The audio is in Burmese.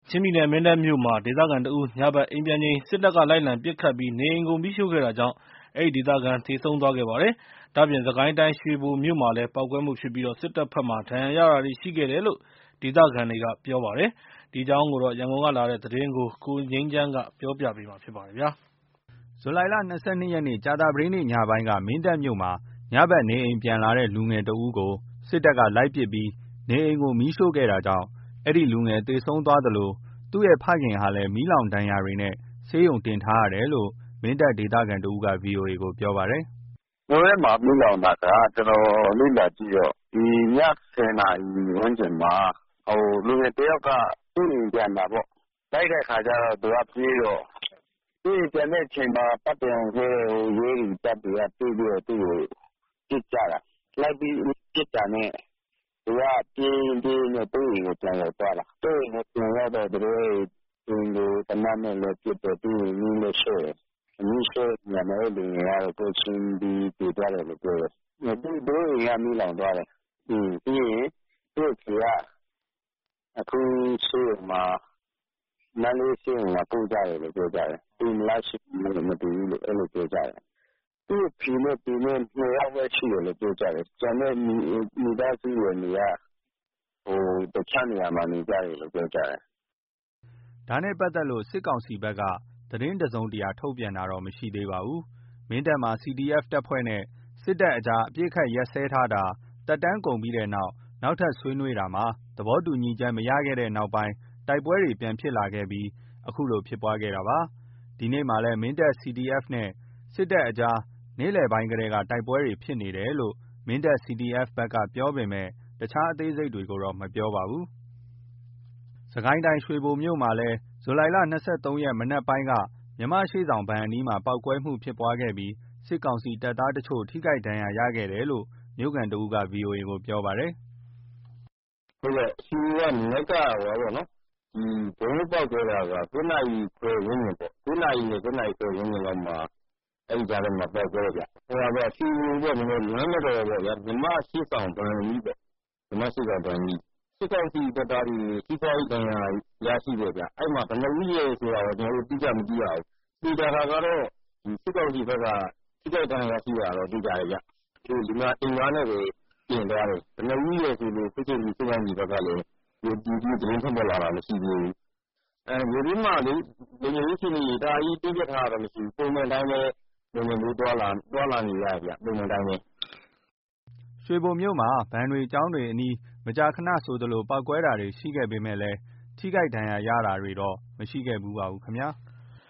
ချင်းပြည်နယ်မင်းတပ်မြို့မှာဒေသခံတဦးညဘက်အိမ်ပြန်ချိန်စစ်တပ်ကလိုက်လံပစ်ခတ်ပြီးနေအိမ်ကိုမီးရှို့ခဲ့တာကြောင့်အဲဒီဒေသခံသေဆုံးသွားခဲ့ပါတယ်။ဒါ့အပြင်စစ်ကိုင်းတိုင်းရွှေဘိုမြို့မှာလည်းပေါက်ကွဲမှုဖြစ်ပြီးစစ်တပ်ဘက်မှာဒဏ်ရာရတာတွေရှိခဲ့တယ်လို့ဒေသခံတွေကပြောပါတယ်။ဒီအကြောင်းရန်ကုန်ကလာတဲ့သတင်းကိုကိုငြိမ်းချမ်းကပြောပြပါမယ်။ဇူလိုင်လ 22 ရက်နေ့ကြာသပတေးနေ့ညပိုင်းကမင်းတပ်မြို့မှာညဘက်နေအိမ်ပြန်လာတဲ့လူငယ်တဦးကိုစစ်တပ်ကလိုက်ပစ်ပြီးနေအိမ်ကိုမီးရှို့ခဲ့တာကြောင့်အဲဒီလူငယ်သေဆုံးသွားသလိုသူ့ရဲ့ဖခင်ဟာလည်းမီးလောင်ဒဏ်ရာတွေနဲ့ဆေးရုံတင်ထားရတယ်လို့မင်းတပ်ဒေသခံတဦးက VOA ကိုပြောပါတယ်။ “မြို့ထဲမှာမီးလောင်တာကကျွန်တော်လေ့လာကြည့်တော့ည10 နာရီဝန်းကျင်မှာလူငယ်တယောက်ကသူ့အိမ်ပြန်တာပေါ့။လိုက်တဲ့အခါကျတော့သူကပြေးတော့သူ့အိမ်ပြန်တဲ့အချိန်မှာပတ်ပြန်ရဲတွေတပ်တွေကတွေ့ပြီးတော့သူ့ကိုပစ်ကြတာ။လိုက်ပြီးပစ်တာနဲ့သူကပြေးနဲ့သူ့အိမ်ကိုပြန်ရောက်သွားတာ။သူ့အိမ်ကိုပြန်ရောက်တော့သူတို့အိမ်ကိုသေနတ်နဲ့လည်းပစ်တယ်သူ့အိမ်မီးလည်းရှို့တယ်။မီးရှို့တဲ့နေရာမှာလူငယ်ကတော့ကိုယ်ချင်းပြီးသေသွားတယ်လို့ပြောတယ်။သူတို့အိမ်ကမီးလောင်သွားတယ်။ပြီးရင်သူ့အဖေကအခုဆေးရုံမှာမန္တလေးဆေးရုံမှာပို့ကြတယ်လို့ပြောကြတယ်။သေမလားရှင်မလားမသိဘူးလို့အဲ့လိုပြောကြတယ်။သူ့အဖေနဲ့သူနဲ့2 ယောက်ပဲရှိတယ်လို့ပြောကြတယ်။ကျန်တဲ့မိသားစုဝင်တွေကတခြားနေရာမှာနေကြတယ်လို့ပြောကြတယ်။ဒါနဲ့ပတ်သက်လို့စစ်ကောင်စီဘက်ကသတင်းတစုံတရာထုတ်ပြန်တာတော့မရှိသေးပါဘူး။မင်းတပ်မှာ CDF တပ်ဖွဲ့နဲ့စစ်တပ်အကြားအပစ်အခတ်ရပ်စဲထားတာသက်တမ်းကုန်ပြီးနောက်ထပ်ဆွေးနွေးတာမှာသဘောတူညီချက်မရခဲ့တဲ့နောက်ပိုင်းတိုက်ပွဲတွေပြန်ဖြစ်လာခဲ့ပြီးအခုလိုဖြစ်ပွားခဲ့တာပါ။ဒီနေ့မှာလည်းမင်းတပ် CDF နဲ့စစ်တပ်အကြားနေ့လယ်ပိုင်းကတည်းကတိုက်ပွဲတွေဖြစ်နေတယ်လို့မင်းတပ် CDF ဘက်ကပြောပေမဲ့တခြားအသေးစိတ်တွေကိုတော့မပြောပါဘူး။စစ်ကိုင်းတိုင်းရွှေဘိုမြို့မှာလည်းဇူလိုင်လ 23 ရက်မနက်ပိုင်းကမြန်မာ့ရှေ့ဆောင်ဘဏ်အနီးမှာပေါက်ကွဲမှုဖြစ်ပွားခဲ့ပြီးစစ်ကောင်စီတပ်သားတချို့ထိခိုက်ဒဏ်ရာရခဲ့တယ်လို့မြို့ခံတဦးက VOA ကိုပြောပါတယ်။ဟုတ်ကဲ့ရွှေဘိုကမနက်ကဗုံးပေါက်ကွဲတာက9 နာရီခွဲဝန်းကျင်ပေါ့9 နာရီနဲ့9 နာရီခွဲဝန်းကျင်လောက်မှာအဲ့ကြားထဲမှာပေါက်ကွဲတယ်ဗျ။ရွှေဘိုကလမ်းမတော်ပေါ့ဗျာမြန်မာ့ရှေ့ဆောင်ဘဏ်အနီးပေါ့မြန်မာ့ရှေ့ဆောင်ဘဏ်အနီးစစ်ကောင်စီတပ်သားတွေထိခိုက်ဒဏ်ရာရရှိတယ်ဗျ။အဲ့မှာဘယ်နှဦးလဲဆိုတာတော့ကျွန်တော်တို့တိကျမသိရဘူး။သိတာကတော့စစ်ကောင်စီဘက်ကထိခိုက်ဒဏ်ရာရရှိတာတော့သိကြတယ်ဗျ။ဒီမှာအိမ်သားနဲ့ပဲပြင်သွားတယ်။ဘယ်နှဦးလဲဆိုလို့စစ်ကောင်စီဘက်ကလည်းဒီသတင်းထုတ်လာတာမရှိသေးဘူး။မြို့တွင်းမှာလေလုံခြုံရေးအခြေအနေဒါကြီးတင်းကျပ်ထားတာတော့မရှိဘူး။ပုံမှန်တိုင်းပဲလုံခြုံရေးသွားလာနေရတယ်ဗျပုံမှန်တိုင်းပဲ။ရွှေဘိုမြို့မှာဘဏ်တွေကျောင်းတွေအနီးမကြာခဏဆိုသလိုပေါက်ကွဲတာတွေရှိခဲ့ပေမဲ့ထိခိုက်ဒဏ်ရာရတာတွေတော့မရှိခဲ့ဘူးပါဘူးခင်ဗျာ။